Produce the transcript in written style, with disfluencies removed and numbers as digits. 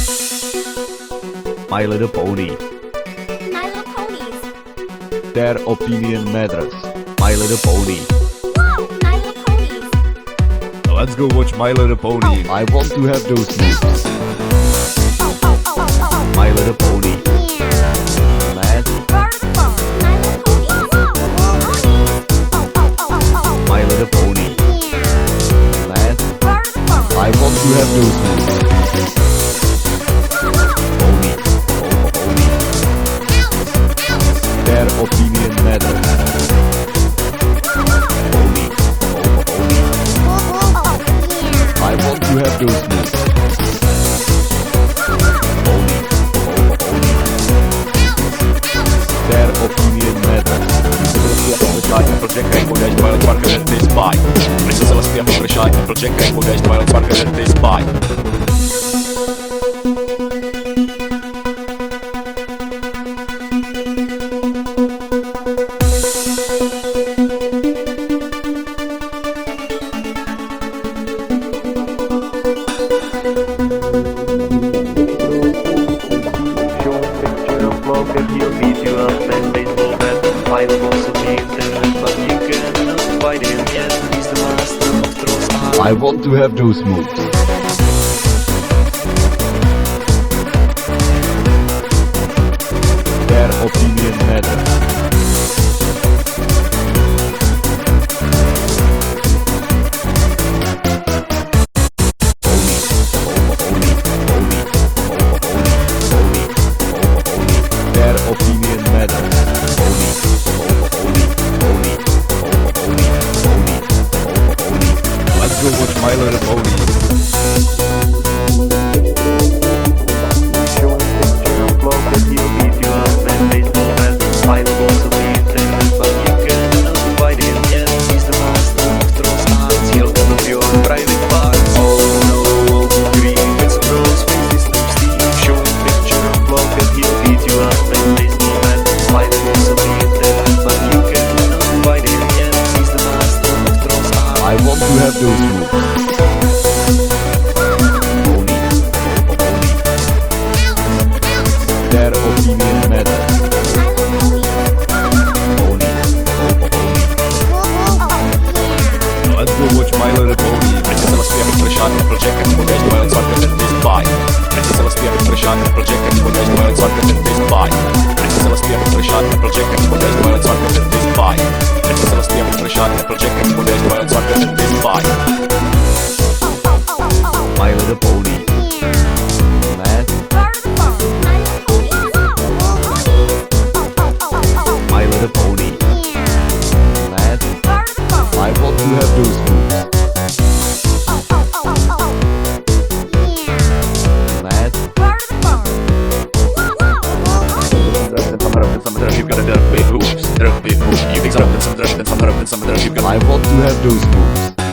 My Little Pony. My Little Ponies. Their opinion matters. My Little Pony. Wow, My Little Ponies. Let's go watch My Little Pony. I want to have those moves. My Little Pony. Let's. My Little Pony. Let's. I want to have those moves. Pony. Pony. Their opinion matters. Pony. Pony. I want to have those moves. Pony. Pony. Their opinion matters. Project Rainbow Dash, Violent Sparkle and this spy. Princess Celestia Flashlight, Project Rainbow Dash, Violent Sparkle and this spy. Show a picture of love and he'll beat you up and baseball bat. I was a internet, but you cannot fight him yet. He's the master of throws. I want to have those moves. Their opinion matters. Their opinion matters. Let's go watch My Little Pony. Show a picture of love and he'll beat you up and baseball bat. I was a internet, but you cannot fight him yet. He's the master of throws. He'll come up your private parts. Oh no, green with some rose faces to Steve. Show a picture of love and he'll beat you up and baseball bat. I was a internet, but you cannot fight him yet. He's the master of throws. I want to have those moves. Pony. Their opinion matters. Pony. Let's go watch My Little Pony. Princess Celestia Flashlight, Project Rainbow Dash, Violent Sparkle and this spy. Princess Celestia Flashlight, Project Rainbow Dash, Violent Sparkle and this spy. Princess Celestia Flashlight, Project Rainbow Dash, Violent Sparkle and this spy. Princess Celestia Flashlight, Project Rainbow Dash, Violent Sparkle and this spy. My Little Pony. Let's. My Little Pony. Let's. I want to have those moves. Let's. You've got a dirt big hoops, you think something, you've got I want to have those moves.